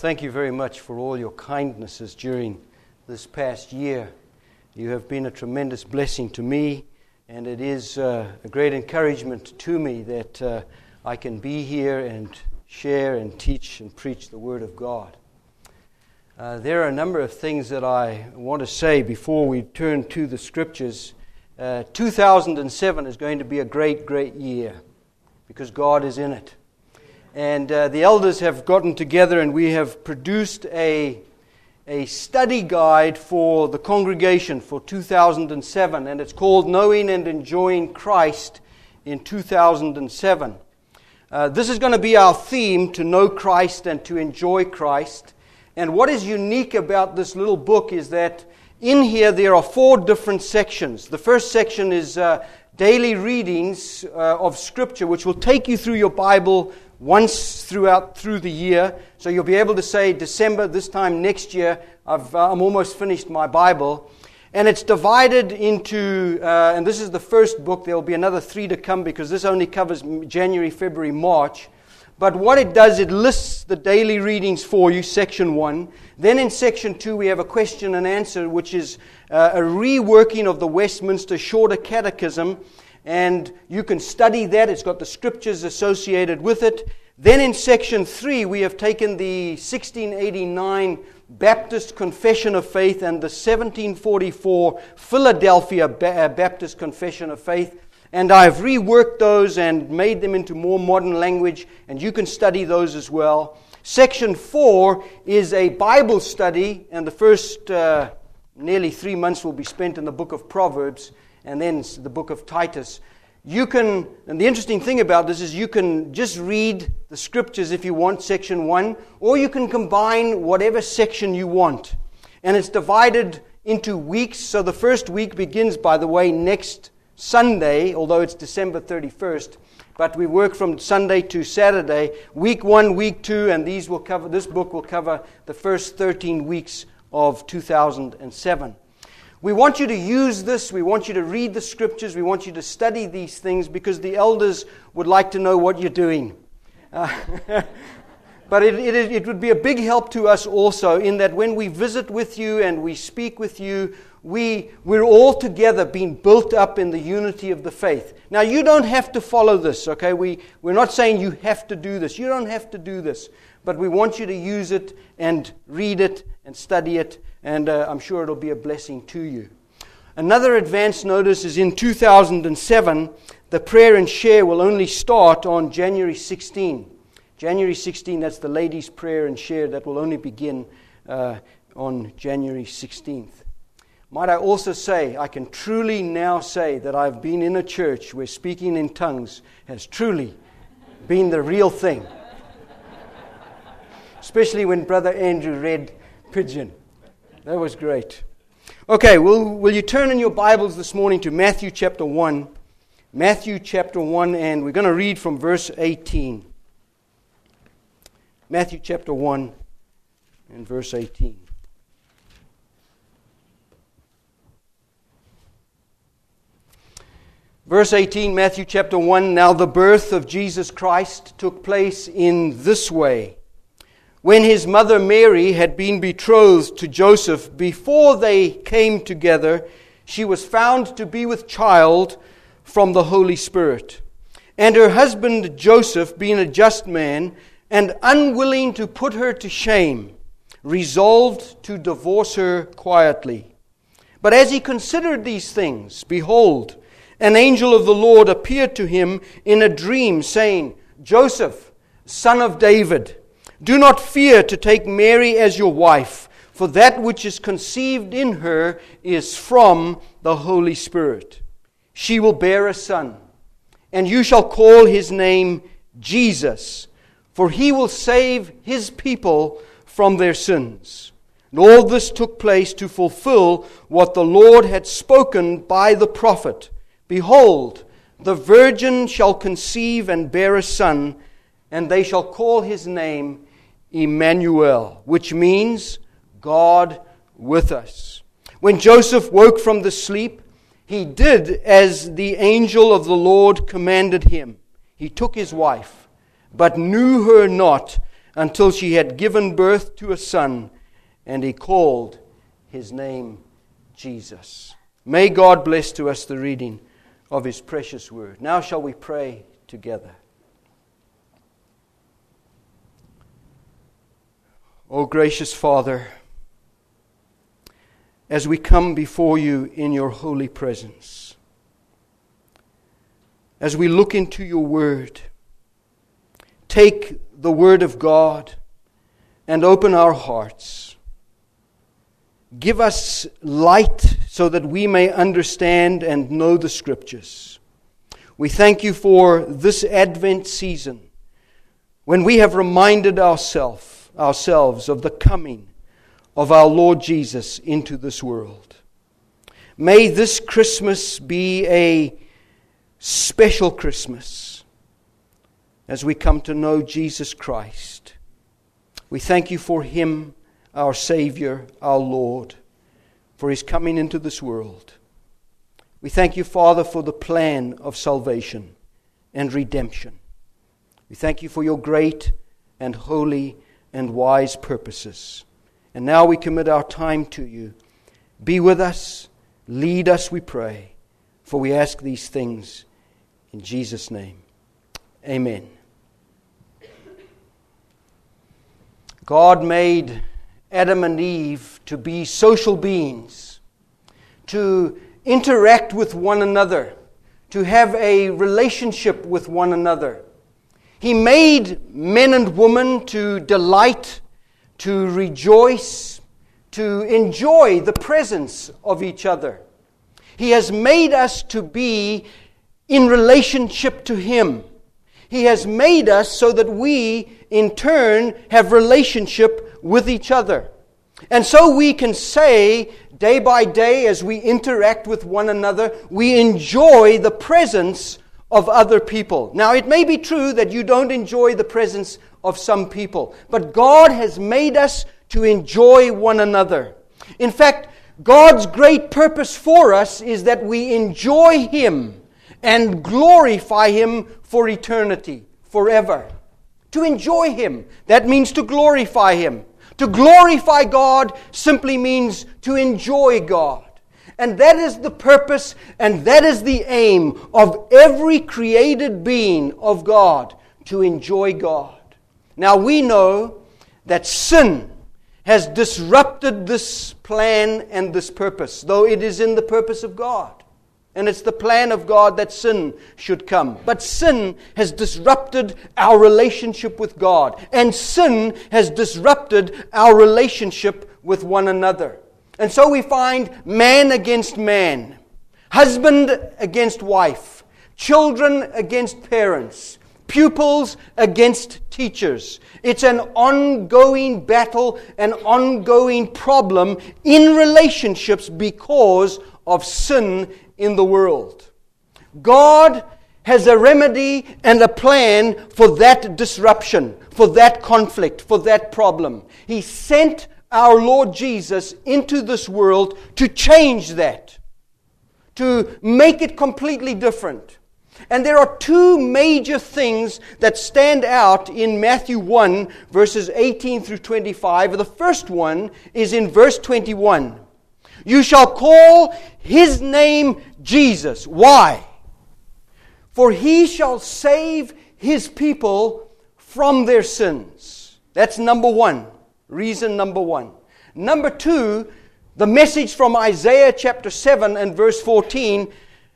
thank you very much for all your kindnesses during this past year. You have been a tremendous blessing to me, and it is a great encouragement to me that I can be here and share and teach and preach the Word of God. There are a number of things that I want to say before we turn to the Scriptures. 2007 is going to be a great, great year because God is in it. And the elders have gotten together and we have produced a study guide for the congregation for 2007, and it's called Knowing and Enjoying Christ in 2007. This is going to be our theme, to know Christ and to enjoy Christ. And what is unique about this little book is that in here there are 4 different sections. The first section is daily readings of Scripture, which will take you through your Bible once through the year. So you'll be able to say, December, this time next year, I'm almost finished my Bible. And it's divided into, and this is the first book, there will be another 3 to come because this only covers January, February, March. But what it does, it lists the daily readings for you, section 1. Then in section 2 we have a question and answer, which is a reworking of the Westminster Shorter Catechism. And you can study that. It's got the scriptures associated with it. Then in section 3 we have taken the 1689 Baptist Confession of Faith and the 1744 Philadelphia Baptist Confession of Faith. And I've reworked those and made them into more modern language, and you can study those as well. Section 4 is a Bible study, and the first nearly 3 months will be spent in the book of Proverbs, and then the book of Titus. You can, and the interesting thing about this is you can just read the scriptures if you want, section 1, or you can combine whatever section you want. And it's divided into weeks, so the first week begins, by the way, next Sunday, although it's December 31st, but we work from Sunday to Saturday. Week 1, week 2, and this book will cover the first 13 weeks of 2007. We want you to use this. We want you to read the scriptures. We want you to study these things because the elders would like to know what you're doing. But it would be a big help to us also in that when we visit with you and we speak with you, we're all together being built up in the unity of the faith. Now, you don't have to follow this, okay? We're not saying you have to do this. You don't have to do this. But we want you to use it and read it and study it, and I'm sure it'll be a blessing to you. Another advance notice is in 2007, the prayer and share will only start on January 16. January 16, that's the ladies' prayer and share that will only begin on January 16th. Might I also say, I can truly now say that I've been in a church where speaking in tongues has truly been the real thing. Especially when Brother Andrew read Pigeon. That was great. Okay, will you turn in your Bibles this morning to Matthew chapter 1. Matthew chapter 1, and we're going to read from verse 18. Matthew chapter 1 and verse 18. Verse 18, Matthew chapter 1, Now the birth of Jesus Christ took place in this way. When his mother Mary had been betrothed to Joseph, before they came together, she was found to be with child from the Holy Spirit. And her husband Joseph, being a just man, and unwilling to put her to shame, resolved to divorce her quietly. But as he considered these things, behold, an angel of the Lord appeared to him in a dream, saying, Joseph, son of David, do not fear to take Mary as your wife, for that which is conceived in her is from the Holy Spirit. She will bear a son, and you shall call his name Jesus, for he will save his people from their sins. And all this took place to fulfill what the Lord had spoken by the prophet. Behold, the virgin shall conceive and bear a son, and they shall call his name Emmanuel, which means God with us. When Joseph woke from the sleep, he did as the angel of the Lord commanded him. He took his wife, but knew her not until she had given birth to a son, and he called his name Jesus. May God bless to us the reading of his precious word. Now shall we pray together. O gracious Father, as we come before you in your holy presence, as we look into your word, take the word of God and open our hearts. Give us light so that we may understand and know the Scriptures. We thank you for this Advent season when we have reminded ourselves of the coming of our Lord Jesus into this world. May this Christmas be a special Christmas as we come to know Jesus Christ. We thank you for Him, our Savior, our Lord, for His coming into this world. We thank you, Father, for the plan of salvation and redemption. We thank you for your great and holy and wise purposes. And now we commit our time to you. Be with us, lead us, we pray, for we ask these things in Jesus' name. Amen. God made Adam and Eve to be social beings, to interact with one another, to have a relationship with one another. He made men and women to delight, to rejoice, to enjoy the presence of each other. He has made us to be in relationship to Him. He has made us so that we, in turn, have relationship with each other. And so we can say, day by day, as we interact with one another, we enjoy the presence of other people. Now, it may be true that you don't enjoy the presence of some people, but God has made us to enjoy one another. In fact, God's great purpose for us is that we enjoy Him and glorify Him for eternity, forever. To enjoy Him, that means to glorify Him. To glorify God simply means to enjoy God. And that is the purpose and that is the aim of every created being of God, to enjoy God. Now we know that sin has disrupted this plan and this purpose, though it is in the purpose of God. And it's the plan of God that sin should come. But sin has disrupted our relationship with God. And sin has disrupted our relationship with one another. And so we find man against man, husband against wife, children against parents, pupils against teachers. It's an ongoing battle, an ongoing problem in relationships because of sin in the world. God has a remedy and a plan for that disruption, for that conflict, for that problem. He sent our Lord Jesus into this world to change that, to make it completely different. And there are two major things that stand out in Matthew 1, verses 18 through 25. The first one is in verse 21. You shall call His name Jesus. Why? For He shall save His people from their sins. That's number one. Reason number one. Number two, the message from Isaiah chapter 7 and verse 14.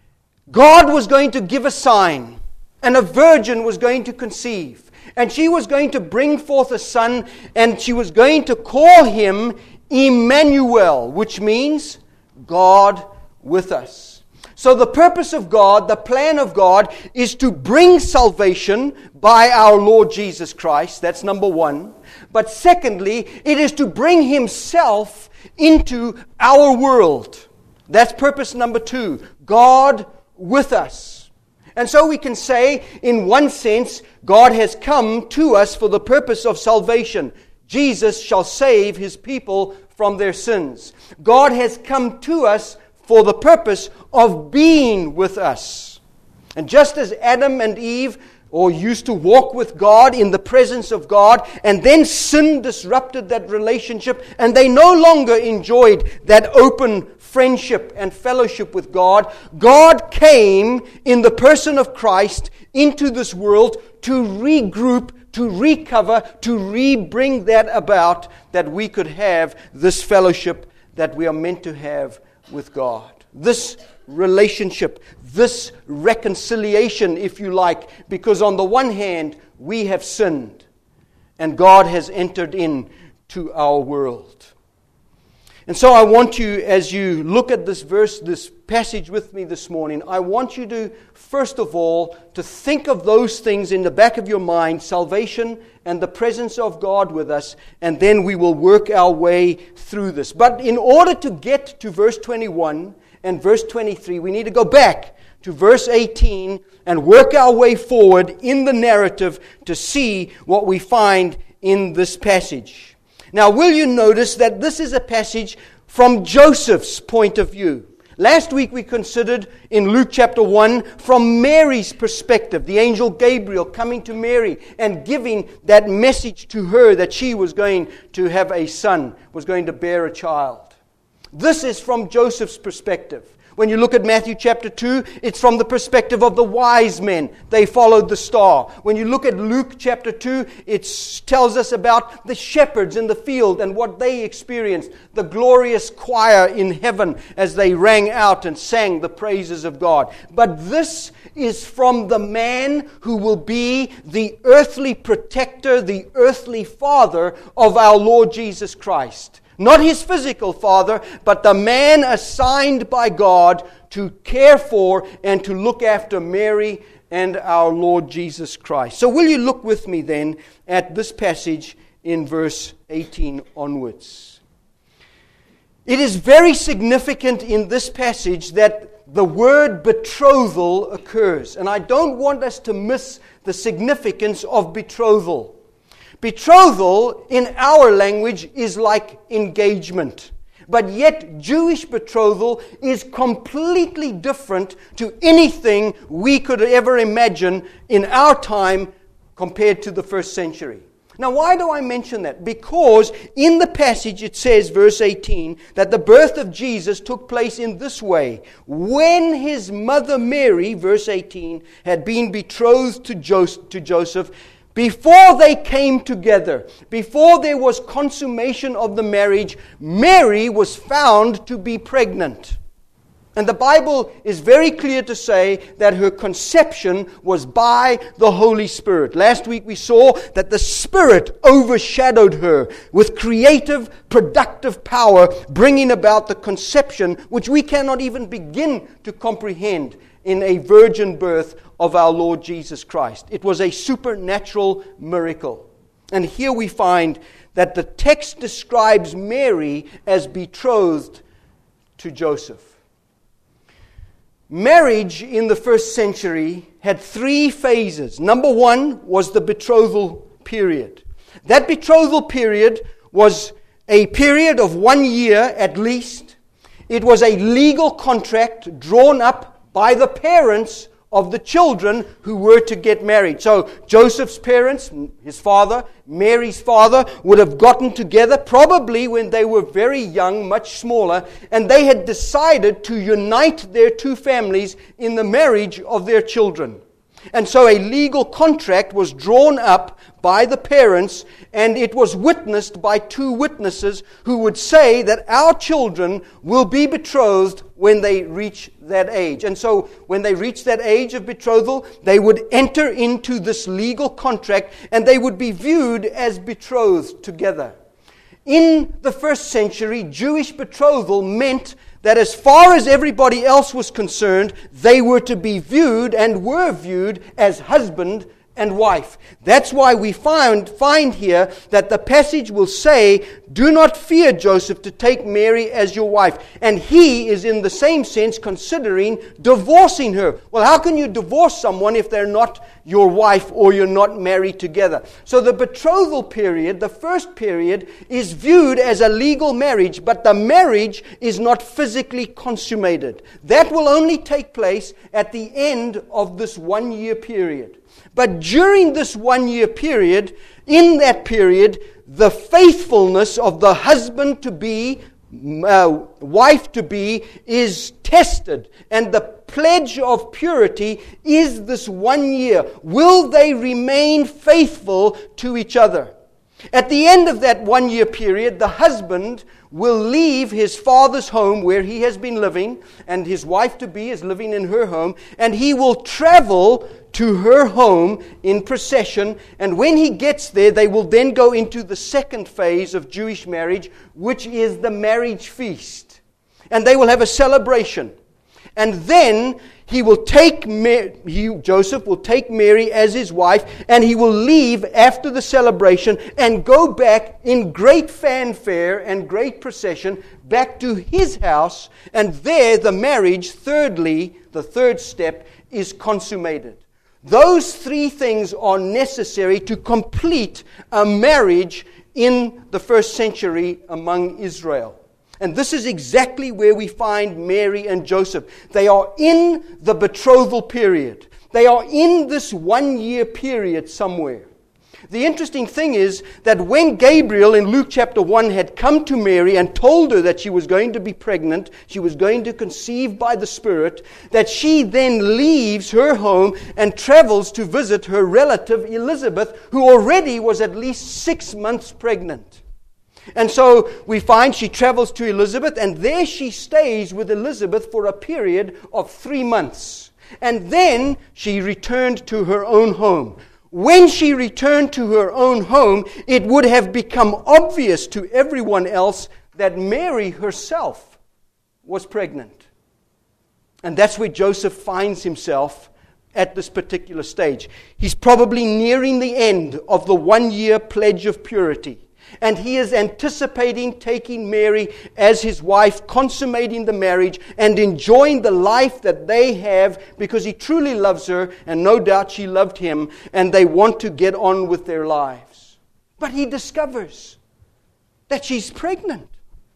God was going to give a sign, and a virgin was going to conceive. And she was going to bring forth a son, and she was going to call him Emmanuel, which means God with us. So the purpose of God, the plan of God, is to bring salvation by our Lord Jesus Christ. That's number one. But secondly, it is to bring Himself into our world. That's purpose number two. God with us. And so we can say, in one sense, God has come to us for the purpose of salvation. Jesus shall save His people from their sins. God has come to us for the purpose of being with us. And just as Adam and Eve or used to walk with God in the presence of God, and then sin disrupted that relationship, and they no longer enjoyed that open friendship and fellowship with God. God came in the person of Christ into this world to regroup, to recover, to re-bring that about, that we could have this fellowship that we are meant to have with God. This relationship, this reconciliation, if you like, because on the one hand, we have sinned and God has entered into our world. And so I want you, as you look at this verse, this passage with me this morning, I want you to, first of all, to think of those things in the back of your mind, salvation and the presence of God with us, and then we will work our way through this. But in order to get to verse 21 and verse 23, we need to go back to verse 18 and work our way forward in the narrative to see what we find in this passage. Now, will you notice that this is a passage from Joseph's point of view? Last week we considered in Luke chapter 1 from Mary's perspective, the angel Gabriel coming to Mary and giving that message to her that she was going to have a son, was going to bear a child. This is from Joseph's perspective. When you look at Matthew chapter 2, it's from the perspective of the wise men. They followed the star. When you look at Luke chapter 2, it tells us about the shepherds in the field and what they experienced. The glorious choir in heaven as they rang out and sang the praises of God. But this is from the man who will be the earthly protector, the earthly father of our Lord Jesus Christ. Not his physical father, but the man assigned by God to care for and to look after Mary and our Lord Jesus Christ. So will you look with me then at this passage in verse 18 onwards. It is very significant in this passage that the word betrothal occurs. And I don't want us to miss the significance of betrothal. Betrothal in our language is like engagement. But yet Jewish betrothal is completely different to anything we could ever imagine in our time compared to the first century. Now, why do I mention that? Because in the passage it says, verse 18, that the birth of Jesus took place in this way. When his mother Mary, verse 18, had been betrothed to Joseph, before they came together, before there was consummation of the marriage, Mary was found to be pregnant. And the Bible is very clear to say that her conception was by the Holy Spirit. Last week we saw that the Spirit overshadowed her with creative, productive power, bringing about the conception which we cannot even begin to comprehend in a virgin birth of our Lord Jesus Christ. It was a supernatural miracle. And here we find that the text describes Mary as betrothed to Joseph. Marriage in the first century had 3 phases. Number 1 was the betrothal period. That betrothal period was a period of 1 year at least. It was a legal contract drawn up by the parents of the children who were to get married. So Joseph's parents, his father, Mary's father, would have gotten together probably when they were very young, much smaller, and they had decided to unite their 2 families in the marriage of their children. And so a legal contract was drawn up by the parents, and it was witnessed by 2 witnesses who would say that our children will be betrothed when they reach that age. And so when they reach that age of betrothal, they would enter into this legal contract and they would be viewed as betrothed together. In the first century, Jewish betrothal meant that as far as everybody else was concerned, they were to be viewed and were viewed as husband and wife. That's why we find here that the passage will say, "Do not fear, Joseph, to take Mary as your wife." And he is in the same sense considering divorcing her. Well, how can you divorce someone if they're not your wife or you're not married together? So the betrothal period, the first period, is viewed as a legal marriage, but the marriage is not physically consummated. That will only take place at the end of this 1 year period. But during this 1 year period, in that period, the faithfulness of the husband-to-be, wife-to-be is tested. And the pledge of purity is this 1 year. Will they remain faithful to each other? At the end of that 1 year period, the husband will leave his father's home where he has been living, and his wife-to-be is living in her home, and he will travel to her home in procession. And when he gets there, they will then go into the second phase of Jewish marriage, which is the marriage feast. And they will have a celebration. And then he will take Joseph will take Mary as his wife, and he will leave after the celebration and go back in great fanfare and great procession back to his house. And there the marriage, thirdly, the third step, is consummated. Those three things are necessary to complete a marriage in the first century among Israel. And this is exactly where we find Mary and Joseph. They are in the betrothal period. They are in this 1 year period somewhere. The interesting thing is that when Gabriel in Luke chapter 1 had come to Mary and told her that she was going to be pregnant, she was going to conceive by the Spirit, that she then leaves her home and travels to visit her relative Elizabeth, who already was at least 6 months pregnant. And so we find she travels to Elizabeth, and there she stays with Elizabeth for a period of 3 months. And then she returned to her own home. When she returned to her own home, it would have become obvious to everyone else that Mary herself was pregnant. And that's where Joseph finds himself at this particular stage. He's probably nearing the end of the 1 year pledge of purity. And he is anticipating taking Mary as his wife, consummating the marriage, and enjoying the life that they have, because he truly loves her, and no doubt she loved him, and they want to get on with their lives. But he discovers that she's pregnant.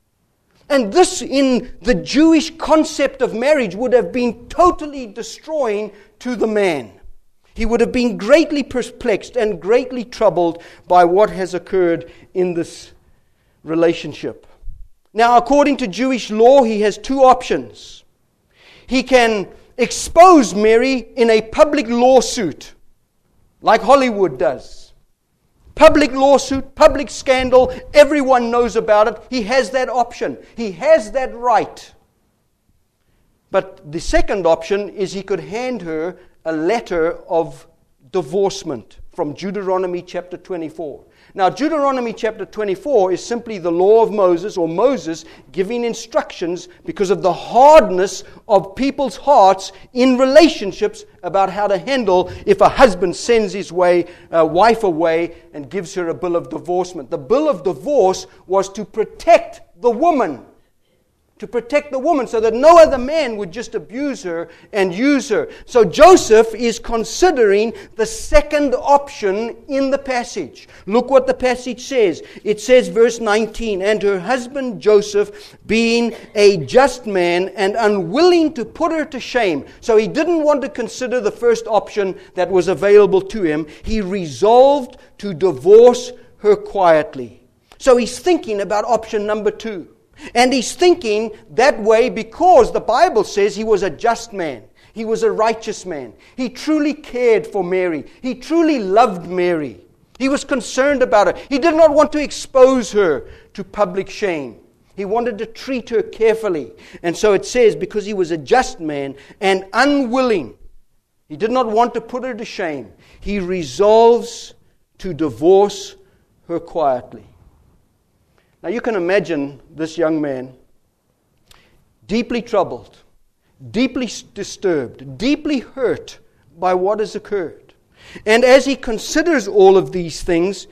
And this, in the Jewish concept of marriage, would have been totally destroying to the man. He would have been greatly perplexed and greatly troubled by what has occurred in this relationship. Now, according to Jewish law, he has two options. He can expose Mary in a public lawsuit, like Hollywood does. Public lawsuit, public scandal, everyone knows about it. He has that option. He has that right. But the second option is he could hand her a letter of divorcement from Deuteronomy chapter 24. Now, Deuteronomy chapter 24 is simply the law of Moses, or Moses giving instructions because of the hardness of people's hearts in relationships about how to handle if a husband sends his wife away and gives her a bill of divorcement. The bill of divorce was to protect the woman. To protect the woman so that no other man would just abuse her and use her. So Joseph is considering the second option in the passage. Look what the passage says. It says, verse 19, "And her husband Joseph, being a just man and unwilling to put her to shame." So he didn't want to consider the first option that was available to him. He resolved to divorce her quietly. So he's thinking about option number 2. And he's thinking that way because the Bible says he was a just man. He was a righteous man. He truly cared for Mary. He truly loved Mary. He was concerned about her. He did not want to expose her to public shame. He wanted to treat her carefully. And so it says, because he was a just man and unwilling, he did not want to put her to shame, he resolves to divorce her quietly. Now you can imagine this young man, deeply troubled, deeply disturbed, deeply hurt by what has occurred. And as he considers all of these things,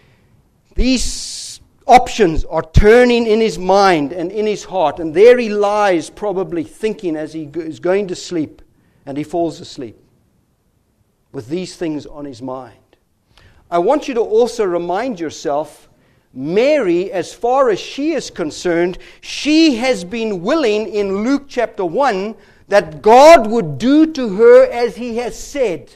these options are turning in his mind and in his heart. And there he lies probably thinking as he is going to sleep, and he falls asleep with these things on his mind. I want you to also remind yourself, Mary, as far as she is concerned, she has been willing in Luke chapter 1 that God would do to her as He has said.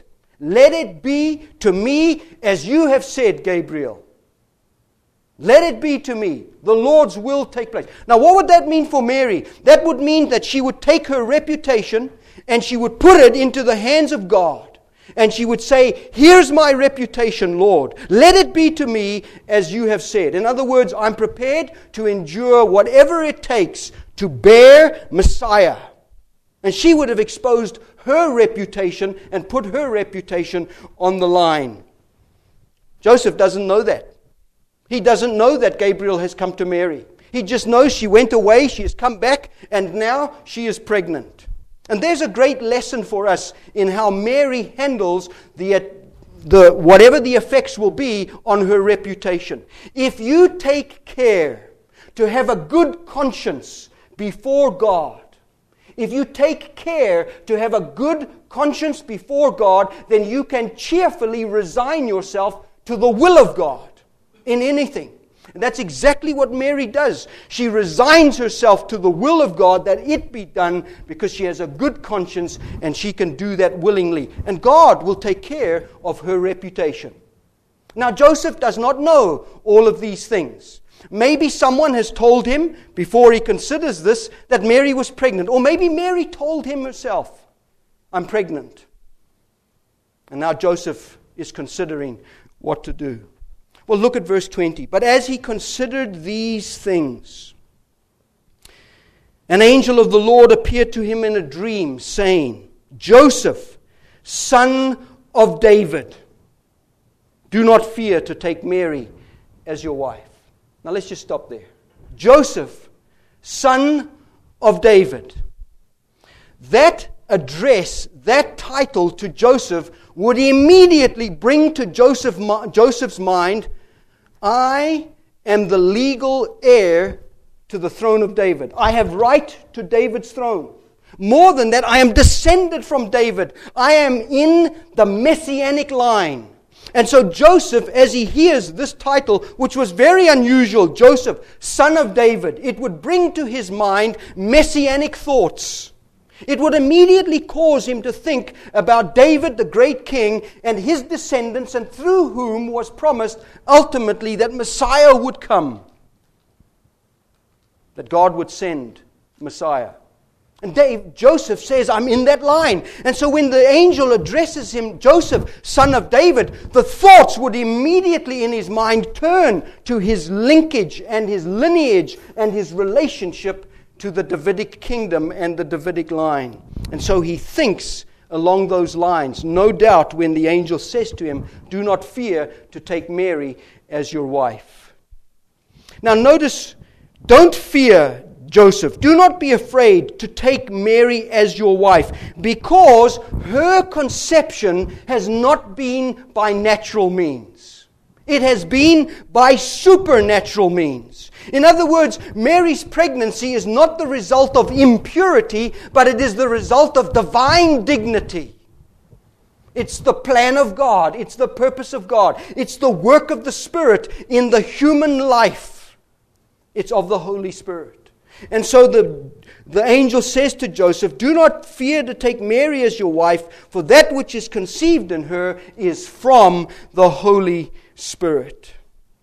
Let it be to me as you have said, Gabriel. Let it be to me. The Lord's will take place. Now, what would that mean for Mary? That would mean that she would take her reputation and she would put it into the hands of God. And she would say, here's my reputation, Lord. Let it be to me as you have said. In other words, I'm prepared to endure whatever it takes to bear Messiah. And she would have exposed her reputation and put her reputation on the line. Joseph doesn't know that. He doesn't know that Gabriel has come to Mary. He just knows she went away, she has come back, and now she is pregnant. And there's a great lesson for us in how Mary handles the whatever the effects will be on her reputation. If you take care to have a good conscience before God, if you take care to have a good conscience before God, then you can cheerfully resign yourself to the will of God in anything. And that's exactly what Mary does. She resigns herself to the will of God that it be done because she has a good conscience and she can do that willingly. And God will take care of her reputation. Now, Joseph does not know all of these things. Maybe someone has told him before he considers this that Mary was pregnant. Or maybe Mary told him herself, I'm pregnant. And now Joseph is considering what to do. Well, look at verse 20. But as he considered these things, an angel of the Lord appeared to him in a dream, saying, Joseph, son of David, do not fear to take Mary as your wife. Now let's just stop there. Joseph, son of David. That address, that title to Joseph would immediately bring to Joseph's mind, I am the legal heir to the throne of David. I have right to David's throne. More than that, I am descended from David. I am in the messianic line. And so Joseph, as he hears this title, which was very unusual, Joseph, son of David, it would bring to his mind messianic thoughts. It would immediately cause him to think about David, the great king, and his descendants, and through whom was promised ultimately that Messiah would come. That God would send Messiah. And Joseph says, I'm in that line. And so when the angel addresses him, Joseph, son of David, the thoughts would immediately in his mind turn to his linkage and his lineage and his relationship to the Davidic kingdom and the Davidic line. And so he thinks along those lines. No doubt when the angel says to him, do not fear to take Mary as your wife. Now notice, don't fear, Joseph, do not be afraid to take Mary as your wife, because her conception has not been by natural means. It has been by supernatural means. In other words, Mary's pregnancy is not the result of impurity, but it is the result of divine dignity. It's the plan of God. It's the purpose of God. It's the work of the Spirit in the human life. It's of the Holy Spirit. And so the angel says to Joseph, do not fear to take Mary as your wife, for that which is conceived in her is from the Holy Spirit.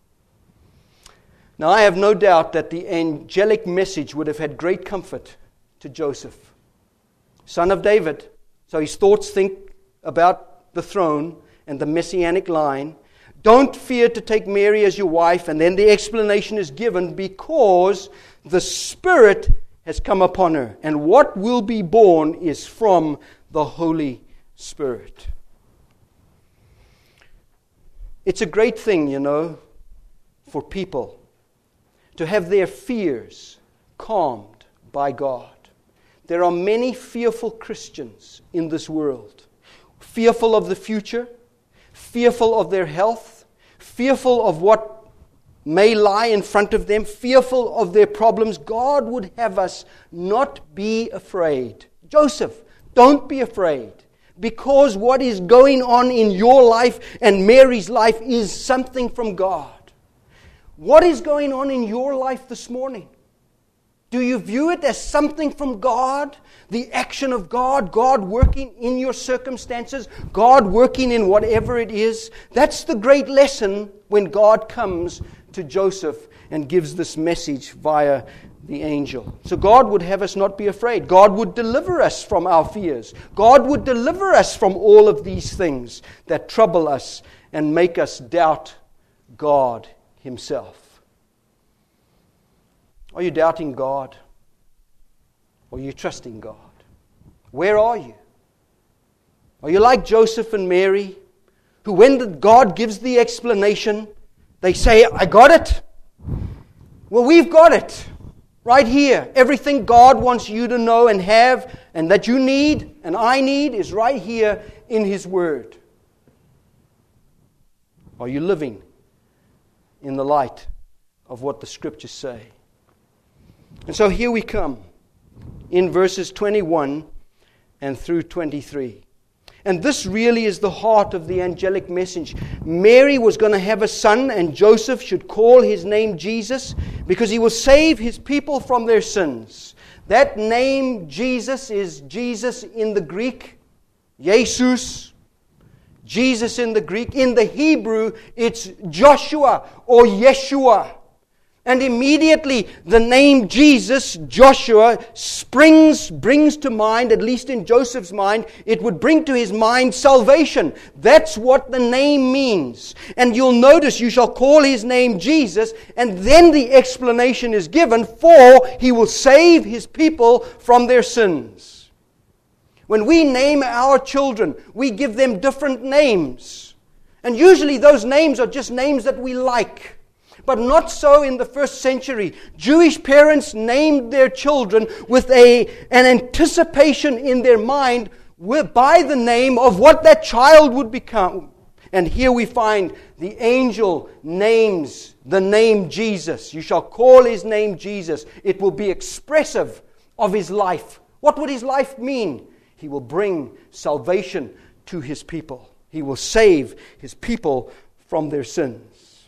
Now I have no doubt that the angelic message would have had great comfort to Joseph, son of David. So his thoughts think about the throne and the messianic line. Don't fear to take Mary as your wife. And then the explanation is given, because the Spirit has come upon her, and what will be born is from the Holy Spirit. It's a great thing, for people to have their fears calmed by God. There are many fearful Christians in this world, fearful of the future, fearful of their health, fearful of what may lie in front of them, fearful of their problems. God would have us not be afraid. Joseph, don't be afraid, because what is going on in your life and Mary's life is something from God. What is going on in your life this morning? Do you view it as something from God? The action of God, God working in your circumstances, God working in whatever it is. That's the great lesson when God comes to Joseph and gives this message via the angel. So God would have us not be afraid. God would deliver us from our fears. God would deliver us from all of these things that trouble us and make us doubt God Himself. Are you doubting God? Or are you trusting God? Where are you? Are you like Joseph and Mary, who when God gives the explanation, they say, I got it? Well, we've got it. Right here. Everything God wants you to know and have, and that you need, and I need, is right here in His Word. Are you living in the light of what the Scriptures say? And so here we come in verses 21 and through 23. And this really is the heart of the angelic message. Mary was going to have a son, and Joseph should call his name Jesus because he will save his people from their sins. That name, Jesus, is Jesus in the Greek, Jesus. Jesus in the Greek. In the Hebrew, it's Joshua or Yeshua. And immediately the name Jesus, Joshua, brings to mind, at least in Joseph's mind, it would bring to his mind salvation. That's what the name means. And you'll notice you shall call his name Jesus, and then the explanation is given, for he will save his people from their sins. When we name our children, we give them different names. And usually those names are just names that we like. But not so in the first century. Jewish parents named their children with an anticipation in their mind by the name of what that child would become. And here we find the angel names the name Jesus. You shall call his name Jesus. It will be expressive of his life. What would his life mean? He will bring salvation to his people. He will save his people from their sins.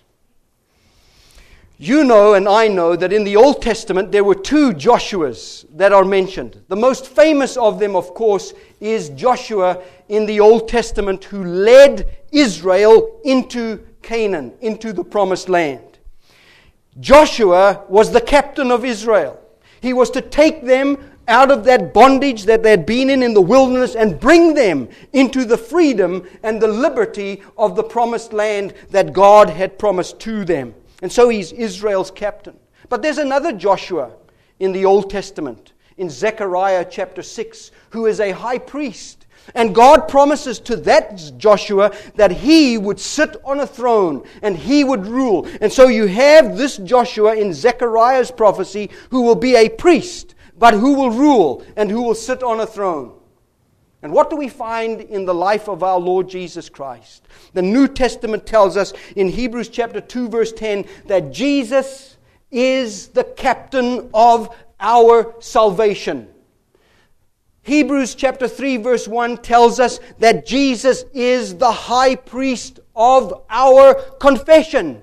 You know and I know that in the Old Testament there were two Joshuas that are mentioned. The most famous of them, of course, is Joshua in the Old Testament, who led Israel into Canaan, into the Promised Land. Joshua was the captain of Israel. He was to take them out of that bondage that they had been in the wilderness and bring them into the freedom and the liberty of the Promised Land that God had promised to them. And so he's Israel's captain. But there's another Joshua in the Old Testament, in Zechariah chapter 6, who is a high priest. And God promises to that Joshua that he would sit on a throne and he would rule. And so you have this Joshua in Zechariah's prophecy who will be a priest, but who will rule and who will sit on a throne. And what do we find in the life of our Lord Jesus Christ? The New Testament tells us in Hebrews chapter 2 verse 10 that Jesus is the captain of our salvation. Hebrews chapter 3 verse 1 tells us that Jesus is the high priest of our confession.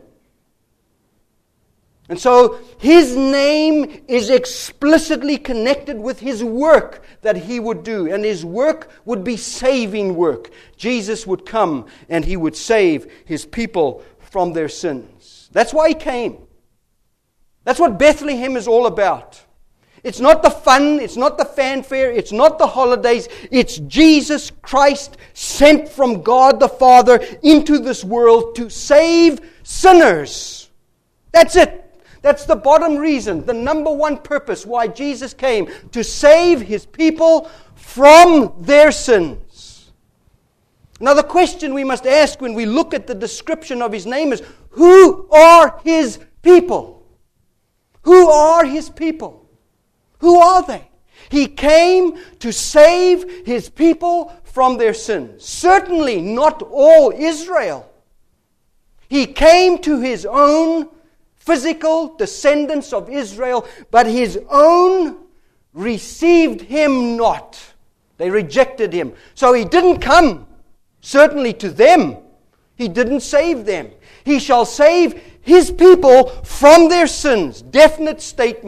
And so his name is explicitly connected with his work that he would do. And his work would be saving work. Jesus would come and he would save his people from their sins. That's why he came. That's what Bethlehem is all about. It's not the fun, it's not the fanfare, it's not the holidays. It's Jesus Christ sent from God the Father into this world to save sinners. That's it. That's the bottom reason, the number one purpose why Jesus came, to save his people from their sins. Now the question we must ask when we look at the description of his name is, who are his people? Who are his people? Who are they? He came to save his people from their sins. Certainly not all Israel. He came to his own physical descendants of Israel, but his own received him not. They rejected him. So he didn't come, certainly to them. He didn't save them. He shall save his people from their sins. Definite statement.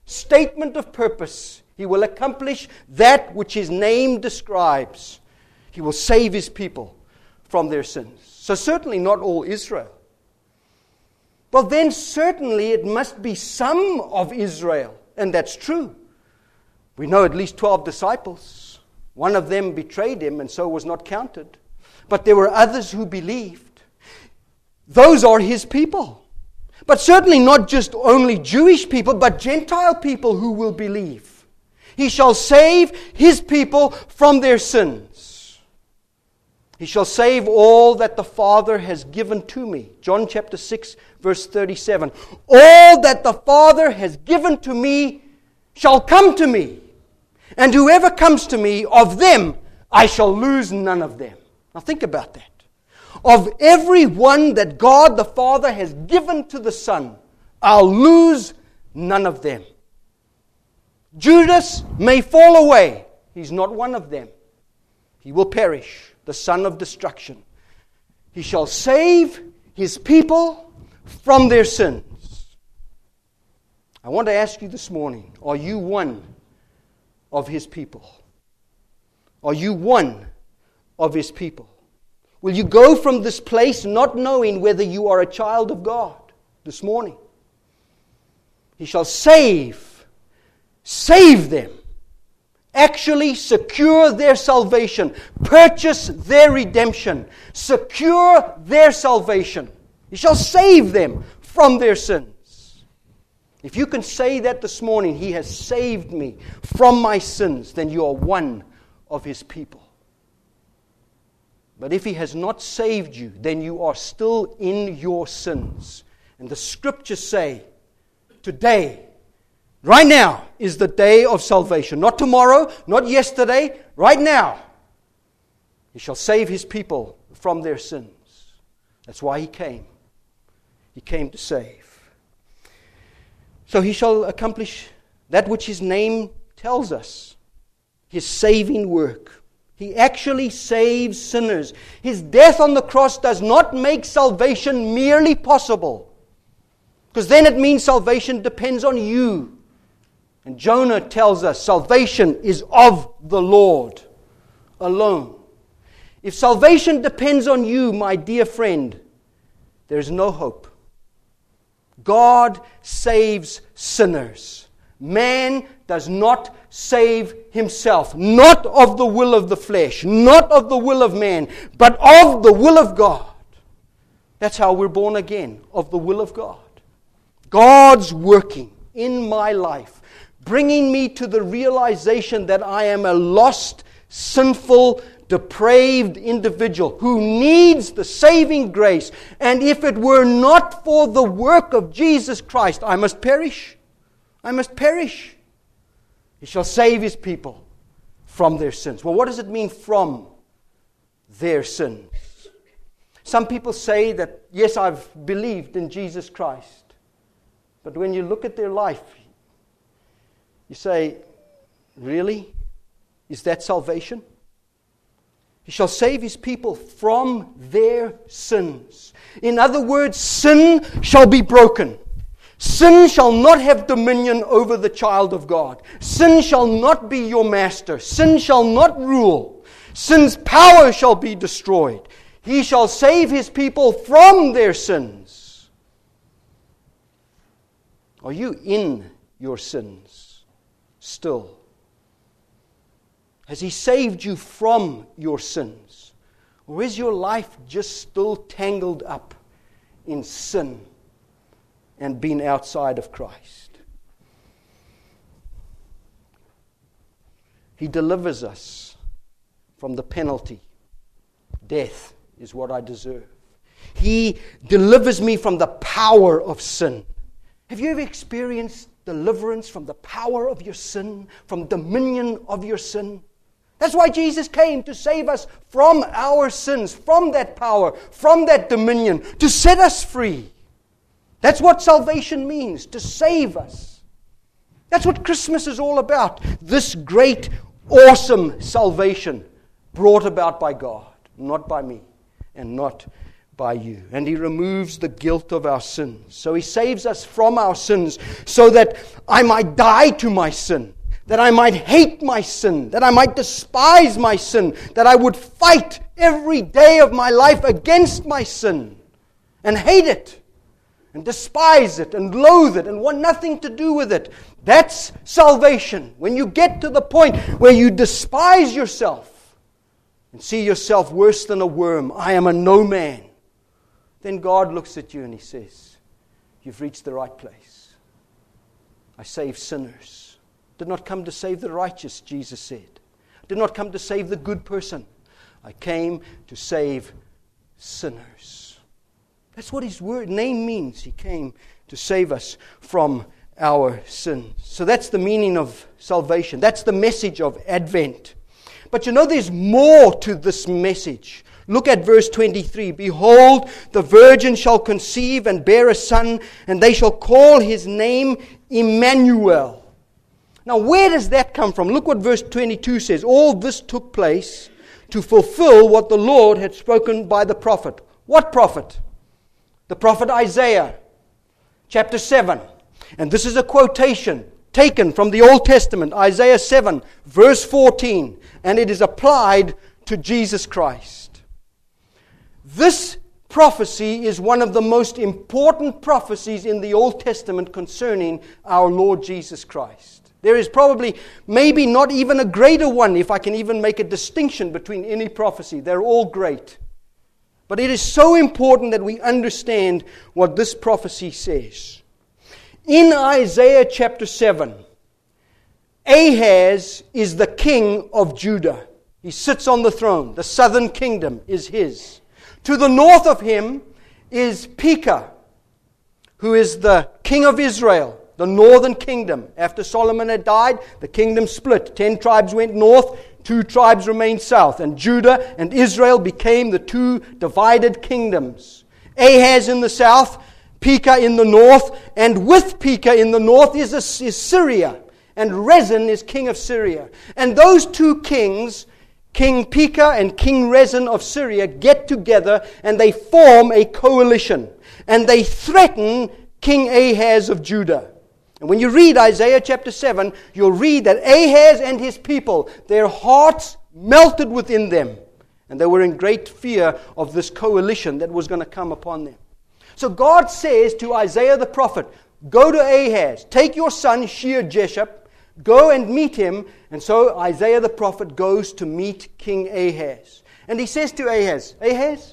statement of purpose. He will accomplish that which His name describes. He will save His people from their sins. So certainly not all Israel. Well, then certainly it must be some of Israel. And that's true. We know at least 12 disciples. One of them betrayed Him and so was not counted. But there were others who believed. Those are His people. But certainly not just only Jewish people, but Gentile people who will believe. He shall save His people from their sins. He shall save all that the Father has given to me. John chapter 6, verse 37. All that the Father has given to me shall come to me. And whoever comes to me, of them I shall lose none of them. Now think about that. Of every one that God the Father has given to the Son, I'll lose none of them. Judas may fall away. He's not one of them. He will perish, the son of destruction. He shall save His people from their sins. I want to ask you this morning, are you one of His people? Are you one of His people? Will you go from this place not knowing whether you are a child of God this morning? He shall save them, actually secure their salvation, purchase their redemption, secure their salvation. He shall save them from their sins. If you can say that this morning, He has saved me from my sins, then you are one of His people. But if He has not saved you, then you are still in your sins. And the Scriptures say, today, right now, is the day of salvation. Not tomorrow, not yesterday, right now. He shall save His people from their sins. That's why He came. He came to save. So He shall accomplish that which His name tells us. His saving work. He actually saves sinners. His death on the cross does not make salvation merely possible. Because then it means salvation depends on you. And Jonah tells us salvation is of the Lord alone. If salvation depends on you, my dear friend, there's no hope. God saves sinners. Man does not save himself. Not of the will of the flesh, not of the will of man, but of the will of God. That's how we're born again, of the will of God. God's working in my life, bringing me to the realization that I am a lost, sinful, depraved individual who needs the saving grace. And if it were not for the work of Jesus Christ, I must perish. I must perish. He shall save His people from their sins. Well, what does it mean, from their sins? Some people say that, yes, I've believed in Jesus Christ. But when you look at their life, you say, really? Is that salvation? He shall save His people from their sins. In other words, sin shall be broken. Sin shall not have dominion over the child of God. Sin shall not be your master. Sin shall not rule. Sin's power shall be destroyed. He shall save His people from their sins. Are you in your sins still? Has He saved you from your sins? Or is your life just still tangled up in sin and being outside of Christ? He delivers us from the penalty. Death is what I deserve. He delivers me from the power of sin. Have you ever experienced deliverance from the power of your sin, from dominion of your sin? That's why Jesus came, to save us from our sins, from that power, from that dominion, to set us free. That's what salvation means, to save us. That's what Christmas is all about. This great, awesome salvation brought about by God, not by me and not by you, and He removes the guilt of our sins. So He saves us from our sins so that I might die to my sin, that I might hate my sin, that I might despise my sin, that I would fight every day of my life against my sin and hate it and despise it and loathe it and want nothing to do with it. That's salvation. When you get to the point where you despise yourself and see yourself worse than a worm, I am a no man, then God looks at you and He says, you've reached the right place. I save sinners. Did not come to save the righteous, Jesus said. Did not come to save the good person. I came to save sinners. That's what His name means. He came to save us from our sins. So that's the meaning of salvation. That's the message of Advent. But you know, there's more to this message. Look at verse 23. Behold, the virgin shall conceive and bear a son, and they shall call his name Emmanuel. Now, where does that come from? Look what verse 22 says. All this took place to fulfill what the Lord had spoken by the prophet. What prophet? The prophet Isaiah, chapter 7. And this is a quotation taken from the Old Testament, Isaiah 7, verse 14. And it is applied to Jesus Christ. This prophecy is one of the most important prophecies in the Old Testament concerning our Lord Jesus Christ. There is probably, maybe not even a greater one, if I can even make a distinction between any prophecy. They're all great. But it is so important that we understand what this prophecy says. In Isaiah chapter 7, Ahaz is the king of Judah. He sits on the throne. The southern kingdom is his. To the north of him is Pekah, who is the king of Israel, the northern kingdom. After Solomon had died, the kingdom split. 10 tribes went north, 2 tribes remained south. And Judah and Israel became the 2 divided kingdoms. Ahaz in the south, Pekah in the north, and with Pekah in the north is Syria. And Rezin is king of Syria. And those 2 kings, King Pekah and King Rezin of Syria, get together and they form a coalition. And they threaten King Ahaz of Judah. And when you read Isaiah chapter 7, you'll read that Ahaz and his people, their hearts melted within them. And they were in great fear of this coalition that was going to come upon them. So God says to Isaiah the prophet, go to Ahaz, take your son Shear-Jashub, go and meet him. And so Isaiah the prophet goes to meet King Ahaz. And he says to Ahaz, Ahaz,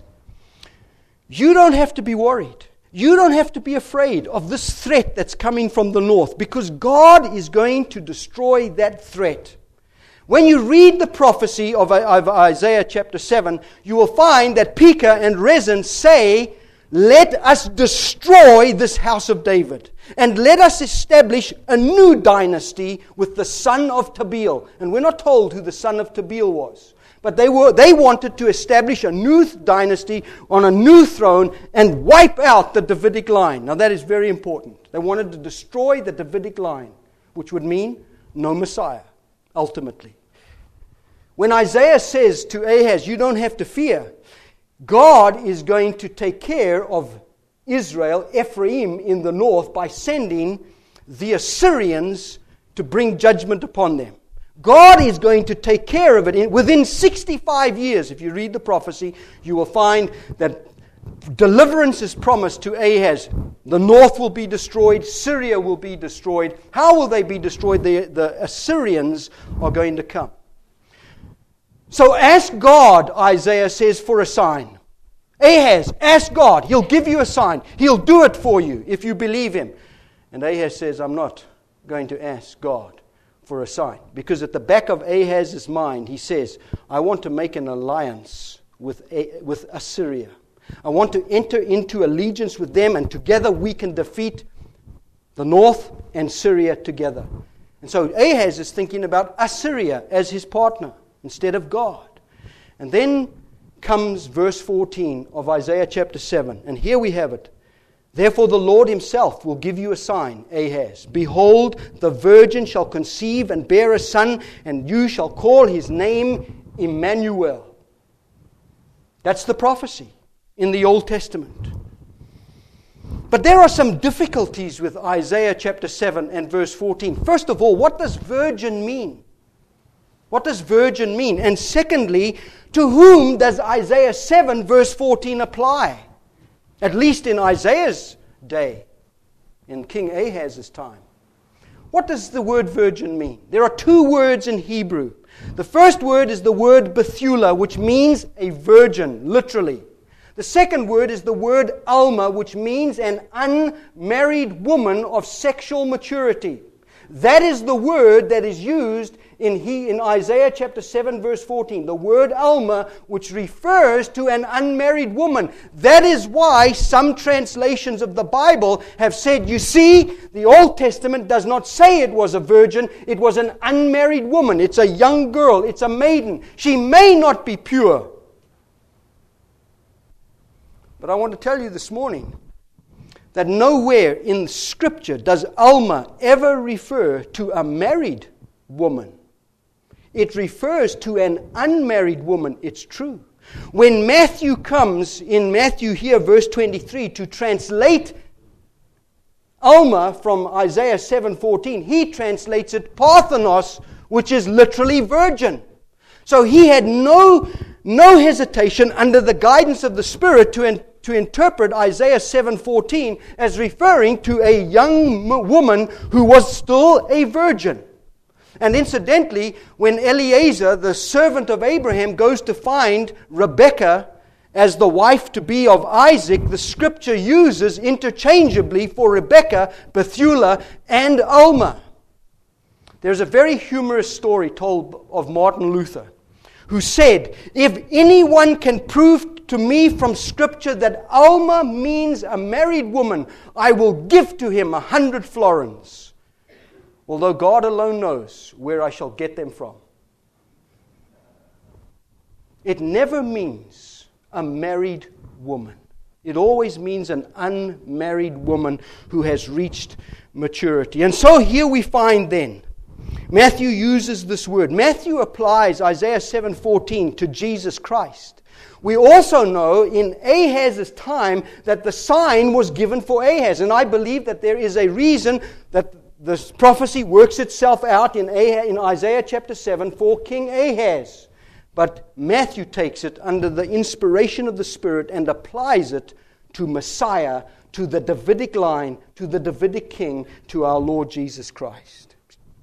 you don't have to be worried. You don't have to be afraid of this threat that's coming from the north, because God is going to destroy that threat. When you read the prophecy of Isaiah chapter 7, you will find that Pekah and Rezin say, let us destroy this house of David, and let us establish a new dynasty with the son of Tabeel. And we're not told who the son of Tabeel was. But they wanted to establish a new dynasty on a new throne and wipe out the Davidic line. Now that is very important. They wanted to destroy the Davidic line, which would mean no Messiah, ultimately. When Isaiah says to Ahaz, you don't have to fear, God is going to take care of Israel, Ephraim in the north, by sending the Assyrians to bring judgment upon them. God is going to take care of it. Within 65 years, if you read the prophecy, you will find that deliverance is promised to Ahaz. The north will be destroyed. Syria will be destroyed. How will they be destroyed? The Assyrians are going to come. So ask God, Isaiah says, for a sign. Ahaz, ask God. He'll give you a sign. He'll do it for you if you believe Him. And Ahaz says, I'm not going to ask God for a sign. Because at the back of Ahaz's mind, he says, I want to make an alliance with Assyria. I want to enter into allegiance with them, and together we can defeat the north and Syria together. And so Ahaz is thinking about Assyria as his partner instead of God. And then comes verse 14 of Isaiah chapter 7. And here we have it. Therefore the Lord Himself will give you a sign, Ahaz. Behold, the virgin shall conceive and bear a son, and you shall call his name Emmanuel. That's the prophecy. in the Old Testament. But there are some difficulties with Isaiah chapter 7 and verse 14. First of all, what does virgin mean? What does virgin mean? And secondly, to whom does Isaiah 7 verse 14 apply? At least in Isaiah's day, in King Ahaz's time. What does the word virgin mean? There are two words in Hebrew. The first word is the word Bethulah, which means a virgin, literally. The second word is the word Alma, which means an unmarried woman of sexual maturity. That is the word that is used in Isaiah chapter 7 verse 14. The word Alma, which refers to an unmarried woman. That is why some translations of the Bible have said, you see, the Old Testament does not say it was a virgin. It was an unmarried woman. It's a young girl. It's a maiden. She may not be pure. But I want to tell you this morning that nowhere in Scripture does Alma ever refer to a married woman. It refers to an unmarried woman, it's true. When Matthew comes, in Matthew here, verse 23, to translate Alma from Isaiah 7:14, he translates it Parthenos, which is literally virgin. So he had no hesitation under the guidance of the Spirit to interpret Isaiah 7:14 as referring to a young woman who was still a virgin. And incidentally, when Eliezer, the servant of Abraham, goes to find Rebekah as the wife-to-be of Isaac, the Scripture uses interchangeably for Rebekah, Bethulah, and Alma. There's a very humorous story told of Martin Luther, who said, if anyone can prove to me from Scripture that Alma means a married woman, I will give to him 100 florins. Although God alone knows where I shall get them from. It never means a married woman. It always means an unmarried woman who has reached maturity. And so here we find then, Matthew uses this word. Matthew applies Isaiah 7:14 to Jesus Christ. We also know in Ahaz's time that the sign was given for Ahaz. And I believe that there is a reason that this prophecy works itself out in Isaiah chapter 7 for King Ahaz. But Matthew takes it under the inspiration of the Spirit and applies it to Messiah, to the Davidic line, to the Davidic king, to our Lord Jesus Christ.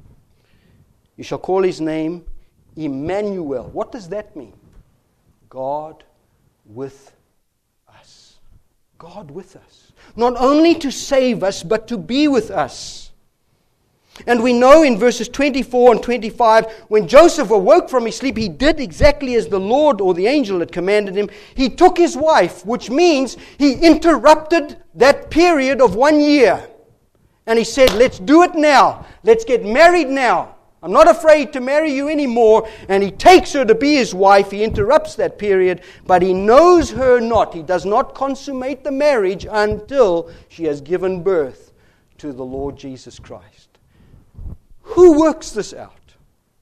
You shall call his name Emmanuel. What does that mean? God with us. God with us. Not only to save us, but to be with us. And we know in verses 24 and 25, when Joseph awoke from his sleep, he did exactly as the Lord or the angel had commanded him. He took his wife, which means he interrupted that period of 1 year. And he said, let's do it now. Let's get married now. I'm not afraid to marry you anymore. And he takes her to be his wife. He interrupts that period, but he knows her not. He does not consummate the marriage until she has given birth to the Lord Jesus Christ. Who works this out?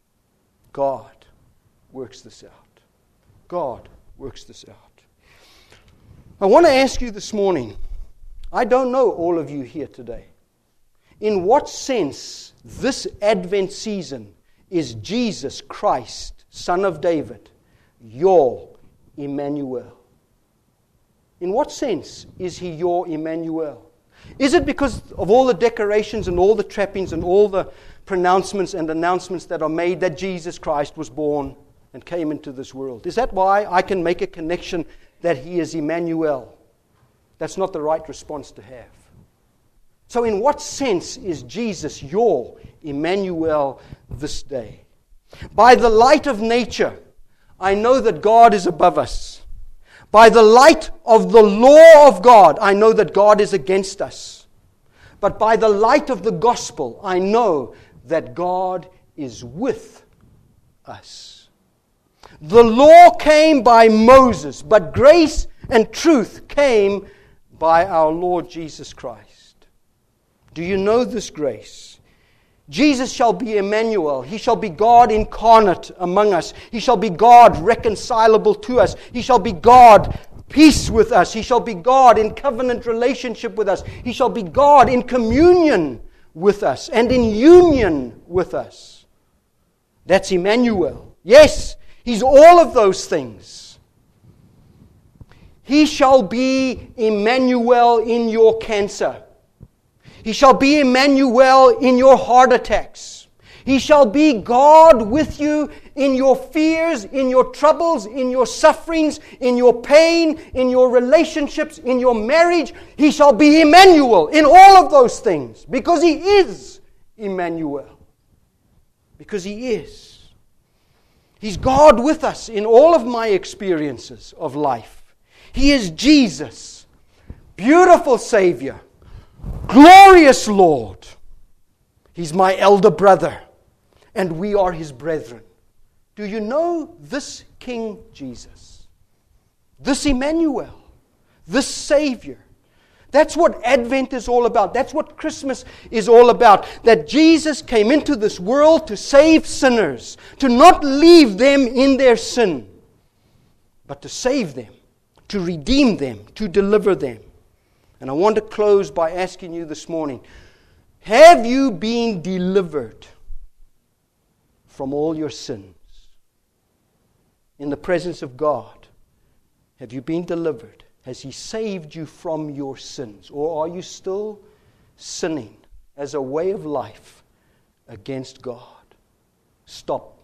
God works this out. God works this out. I want to ask you this morning, I don't know all of you here today, in what sense this Advent season is Jesus Christ, Son of David, your Emmanuel? In what sense is he your Emmanuel? Is it because of all the decorations and all the trappings and all the pronouncements and announcements that are made that Jesus Christ was born and came into this world? Is that why I can make a connection that he is Emmanuel? That's not the right response to have. So in what sense is Jesus your Emmanuel this day? By the light of nature, I know that God is above us. By the light of the law of God, I know that God is against us. But by the light of the gospel, I know that God is with us. The law came by Moses, but grace and truth came by our Lord Jesus Christ. Do you know this grace? Jesus shall be Emmanuel. He shall be God incarnate among us. He shall be God reconcilable to us. He shall be God peace with us. He shall be God in covenant relationship with us. He shall be God in communion with us and in union with us. That's Emmanuel. Yes, He's all of those things. He shall be Emmanuel in your cancer. He shall be Emmanuel in your heart attacks. He shall be God with you in your fears, in your troubles, in your sufferings, in your pain, in your relationships, in your marriage. He shall be Emmanuel in all of those things because He is Emmanuel. Because He is. He's God with us in all of my experiences of life. He is Jesus, beautiful Savior, glorious Lord. He's my elder brother, and we are His brethren. Do you know this King Jesus? This Emmanuel, this Savior. That's what Advent is all about. That's what Christmas is all about. That Jesus came into this world to save sinners, to not leave them in their sin, but to save them, to redeem them, to deliver them. And I want to close by asking you this morning, have you been delivered from all your sins? In the presence of God, have you been delivered? Has He saved you from your sins? Or are you still sinning as a way of life against God? Stop.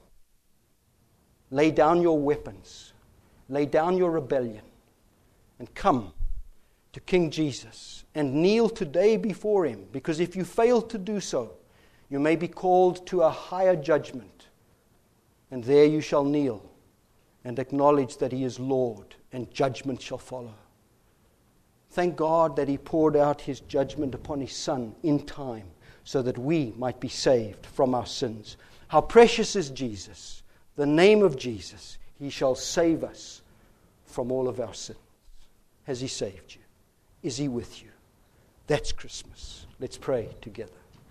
Lay down your weapons. Lay down your rebellion. And come to King Jesus and kneel today before Him. Because if you fail to do so, you may be called to a higher judgment. And there you shall kneel and acknowledge that He is Lord, and judgment shall follow. Thank God that He poured out His judgment upon His Son in time so that we might be saved from our sins. How precious is Jesus, the name of Jesus. He shall save us from all of our sins. Has He saved you? Is He with you? That's Christmas. Let's pray together.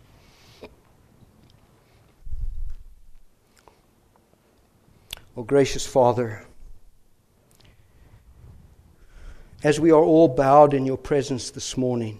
Oh, gracious Father, as we are all bowed in Your presence this morning,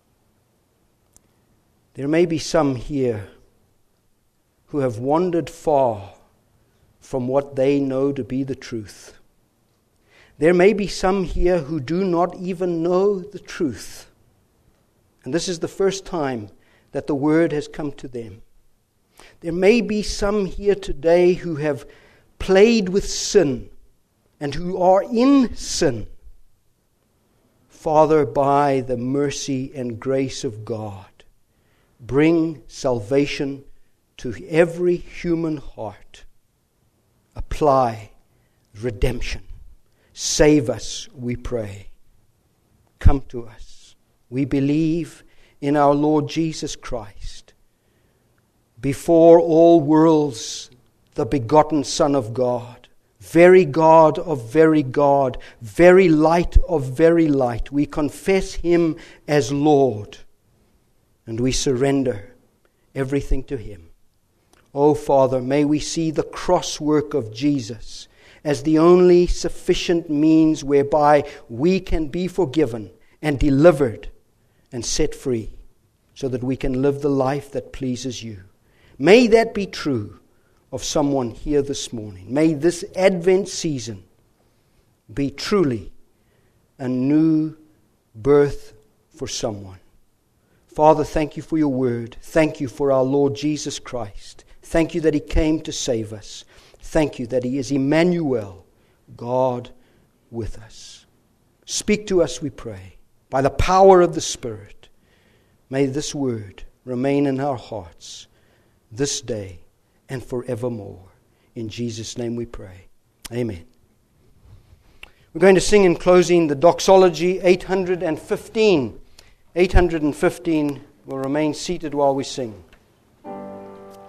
there may be some here who have wandered far from what they know to be the truth. There may be some here who do not even know the truth. And this is the first time that the Word has come to them. There may be some here today who have played with sin and who are in sin. Father, by the mercy and grace of God, bring salvation to every human heart. Apply redemption. Save us, we pray. Come to us. We believe in our Lord Jesus Christ. Before all worlds, the begotten Son of God, very God of very God, very light of very light. We confess Him as Lord, and we surrender everything to Him. Oh, Father, may we see the cross work of Jesus as the only sufficient means whereby we can be forgiven and delivered and set free so that we can live the life that pleases You. May that be true of someone here this morning. May this Advent season be truly a new birth for someone. Father, thank You for Your word. Thank You for our Lord Jesus Christ. Thank You that He came to save us. Thank You that He is Emmanuel, God with us. Speak to us, we pray, by the power of the Spirit. May this word remain in our hearts this day and forevermore. In Jesus' name we pray. Amen. We're going to sing in closing the doxology 815. 815 will remain seated while we sing.